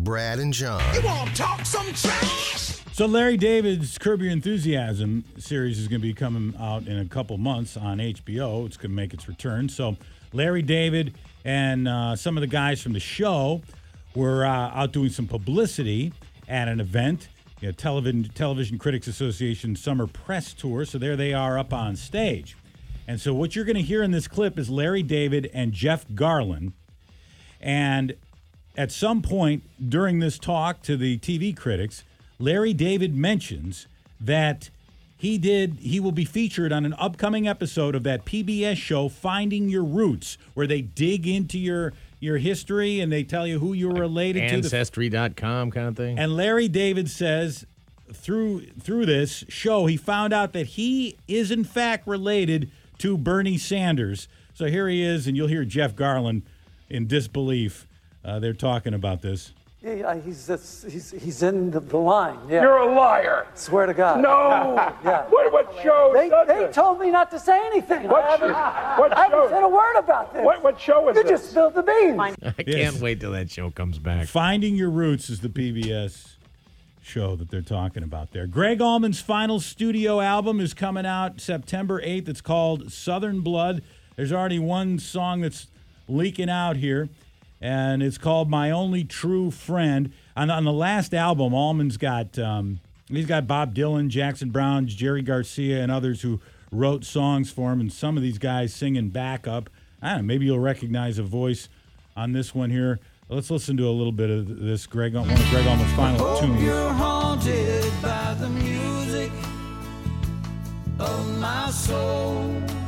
Brad and John. You want to talk some trash? So Larry David's Curb Your Enthusiasm series is going to be coming out in a couple months on HBO. It's going to make its return. So Larry David and some of the guys from the show were out doing some publicity at an event, Television Critics Association Summer Press Tour. So there they are up on stage. And so what you're going to hear in this clip is Larry David and Jeff Garlin. And at some point during this talk to the TV critics, Larry David mentions that he will be featured on an upcoming episode of that PBS show, Finding Your Roots, where they dig into your history and they tell you who you were related to. Ancestry.com kind of thing. And Larry David says through this show, he found out that he is in fact related to Bernie Sanders. So here he is, and you'll hear Jeff Garlin in disbelief. They're talking about this. Yeah, he's in the line. Yeah. You're a liar. Swear to God. No. Yeah. What show? They told me not to say anything. I haven't said a word about this. What show is you this? You just spilled the beans. I can't wait till that show comes back. Finding Your Roots is the PBS show that they're talking about there. Greg Allman's final studio album is coming out September 8th. It's called Southern Blood. There's already one song that's leaking out here, and it's called My Only True Friend. On the last album, Allman's got he's got Bob Dylan, Jackson Browne, Jerry Garcia, and others who wrote songs for him, and some of these guys singing backup. I don't know, maybe you'll recognize a voice on this one here. Let's listen to a little bit of this, one of Greg Allman's final tunes. You're haunted by the music of my soul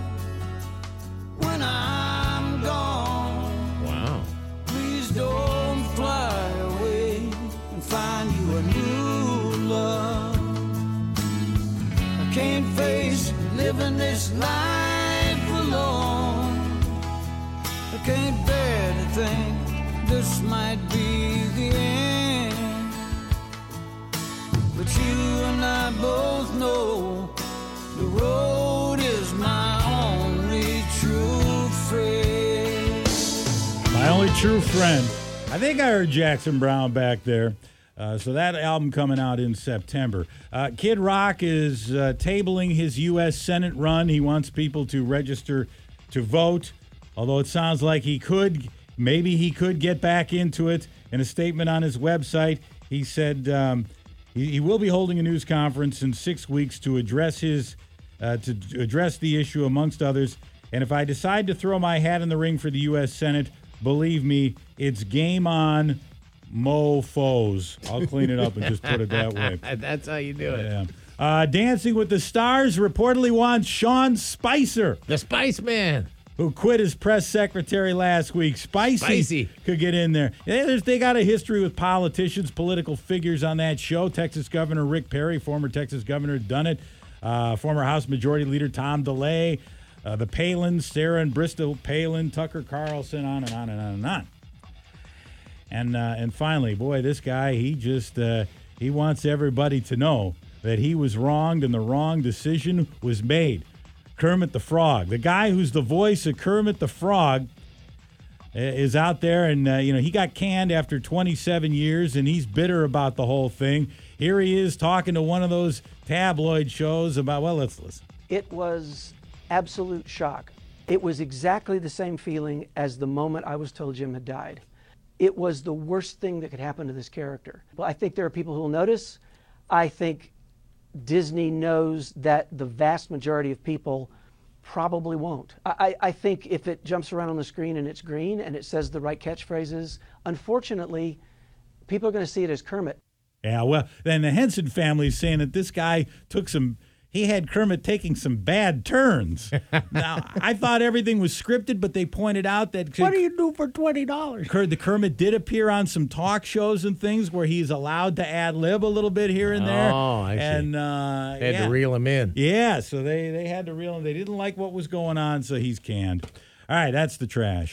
when I'm gone. Wow. Please don't fly away and find you a new love. I can't face living this life alone. I can't bear to think this might be the end. But you and I both know the road is my only true friend. My Only True Friend. I think I heard Jackson Browne back there. So that album coming out in September. Kid Rock is tabling his U.S. Senate run. He wants people to register to vote, although it sounds like maybe he could get back into it. In a statement on his website, he said he will be holding a news conference in 6 weeks to address the issue, amongst others. And if I decide to throw my hat in the ring for the U.S. Senate, believe me, it's game on, mofos. I'll clean it up and just put it that way. That's how you do it. Yeah. Dancing with the Stars reportedly wants Sean Spicer. The Spice Man. Who quit as press secretary last week. Spicy could get in there. They got a history with politicians, political figures on that show. Texas Governor Rick Perry, former Texas governor, done it. Former House Majority Leader Tom DeLay. The Palins, Sarah and Bristol Palin, Tucker Carlson, on and on and on and on. And finally, boy, this guy, he wants everybody to know that he was wronged and the wrong decision was made. Kermit the Frog, the guy who's the voice of Kermit the Frog, is out there, and he got canned after 27 years, and he's bitter about the whole thing. Here he is talking to one of those tabloid shows about. Well, let's listen. It was absolute shock. It was exactly the same feeling as the moment I was told Jim had died. It was the worst thing that could happen to this character. Well, I think there are people who will notice. I think Disney knows that the vast majority of people probably won't. I think if it jumps around on the screen and it's green and it says the right catchphrases, unfortunately, people are going to see it as Kermit. Yeah, well, then the Henson family is saying that this guy he had Kermit taking some bad turns. Now, I thought everything was scripted, but they pointed out that... What do you do for $20? The Kermit did appear on some talk shows and things where he's allowed to ad-lib a little bit here and there. Oh, I see. And, they had to reel him in. Yeah, so they had to reel him. They didn't like what was going on, so he's canned. All right, that's the trash.